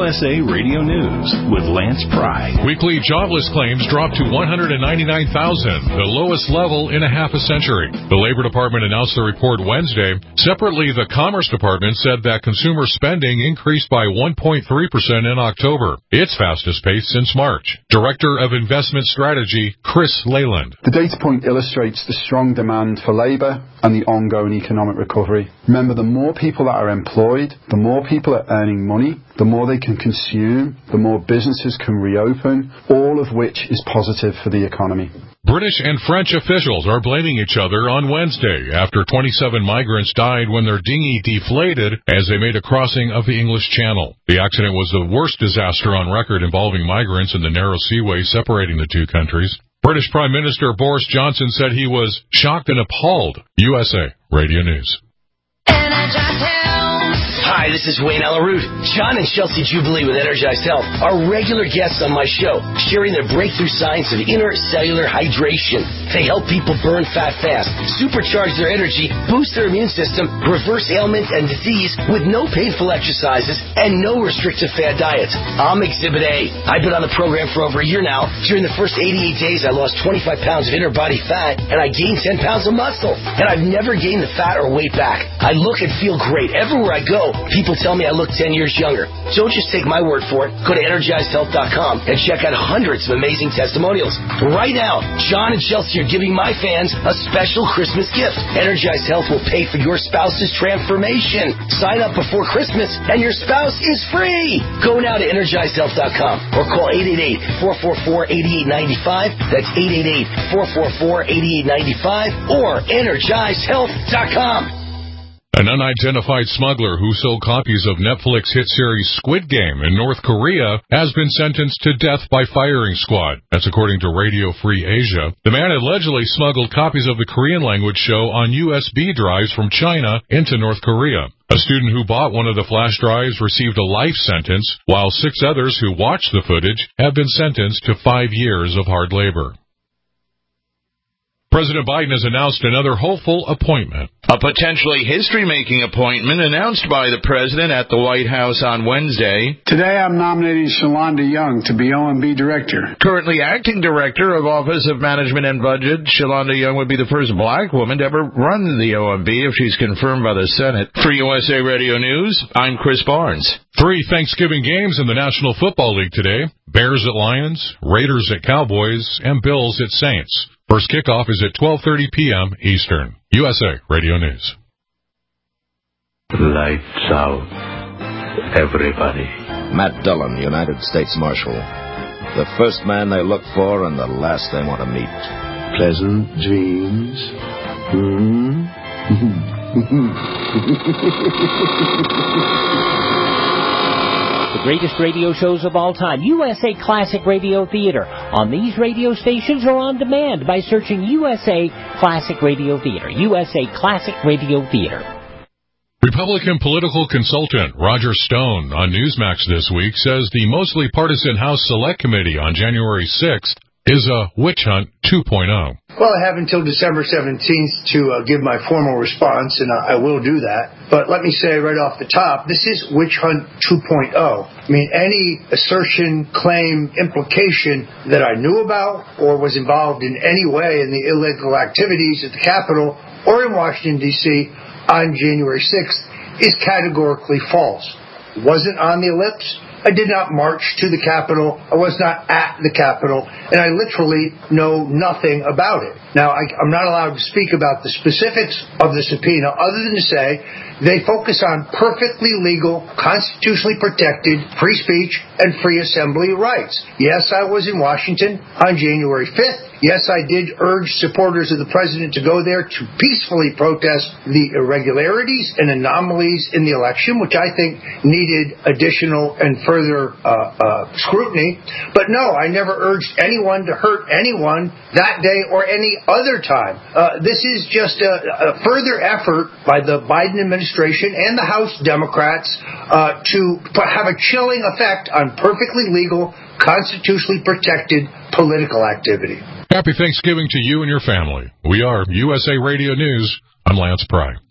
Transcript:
USA Radio News with Lance Pry. Weekly jobless claims dropped to 199,000, the lowest level in a half a century. The Labor Department announced the report Wednesday. Separately, the Commerce Department said that consumer spending increased by 1.3% in October, its fastest pace since March. Director of Investment Strategy, Chris Leyland. The data point illustrates the strong demand for labor and the ongoing economic recovery. Remember, the more people that are employed, the more people are earning money, the more they can consume, the more businesses can reopen, all of which is positive for the economy. British and French officials are blaming each other on Wednesday after 27 migrants died when their dinghy deflated as they made a crossing of the English Channel. The accident was the worst disaster on record involving migrants in the narrow seaway separating the two countries. British Prime Minister Boris Johnson said he was shocked and appalled. USA Radio News. Hi, this is Wayne Alaroot. John and Chelsea Jubilee with Energized Health are regular guests on my show, sharing their breakthrough science of intercellular hydration. They help people burn fat fast, supercharge their energy, boost their immune system, reverse ailment and disease with no painful exercises and no restrictive fad diets. I'm Exhibit A. I've been on the program for over a year now. During the first 88 days, I lost 25 pounds of inner body fat, and I gained 10 pounds of muscle. And I've never gained the fat or weight back. I look and feel great. Everywhere I go, people tell me I look 10 years younger. Don't just take my word for it. Go to EnergizedHealth.com and check out hundreds of amazing testimonials. Right now, John and Chelsea are giving my fans a special Christmas gift. Energized Health will pay for your spouse's transformation. Sign up before Christmas and your spouse is free. Go now to EnergizedHealth.com or call 888-444-8895. That's 888-444-8895 or EnergizedHealth.com. An unidentified smuggler who sold copies of Netflix hit series Squid Game in North Korea has been sentenced to death by firing squad. That's according to Radio Free Asia. The man allegedly smuggled copies of the Korean language show on USB drives from China into North Korea. A student who bought one of the flash drives received a life sentence, while 6 others who watched the footage have been sentenced to 5 years of hard labor. President Biden has announced another hopeful appointment. A potentially history-making appointment announced by the president at the White House on Wednesday. Today I'm nominating Shalonda Young to be OMB director. Currently acting director of Office of Management and Budget, Shalonda Young would be the first black woman to ever run the OMB if she's confirmed by the Senate. For USA Radio News, I'm Chris Barnes. 3 Thanksgiving games in the National Football League today. Bears at Lions, Raiders at Cowboys, and Bills at Saints. First kickoff is at 12:30 p.m. Eastern. USA Radio News. Lights out, everybody. Matt Dillon, United States Marshal. The first man they look for and the last they want to meet. Pleasant dreams. The greatest radio shows of all time, USA Classic Radio Theater, on these radio stations or on demand by searching USA Classic Radio Theater. USA Classic Radio Theater. Republican political consultant Roger Stone on Newsmax this week says the mostly partisan House Select Committee on January 6th is a witch hunt 2.0. Well, I have until December 17th to give my formal response, and I will do that. But let me say right off the top, this is witch hunt 2.0. I mean, any assertion, claim, implication that I knew about or was involved in any way in the illegal activities at the Capitol or in Washington, D.C. on January 6th is categorically false. It wasn't on the ellipse. I did not march to the Capitol. I was not at the Capitol, and I literally know nothing about it. Now, I'm not allowed to speak about the specifics of the subpoena other than to say they focus on perfectly legal, constitutionally protected free speech and free assembly rights. Yes, I was in Washington on January 5th. Yes, I did urge supporters of the president to go there to peacefully protest the irregularities and anomalies in the election, which I think needed additional and further scrutiny. But no, I never urged anyone to hurt anyone that day or any other time. This is just a further effort by the Biden administration and the House Democrats to have a chilling effect on perfectly legal, constitutionally protected political activity. Happy Thanksgiving to you and your family. We are USA Radio News. I'm Lance Pry.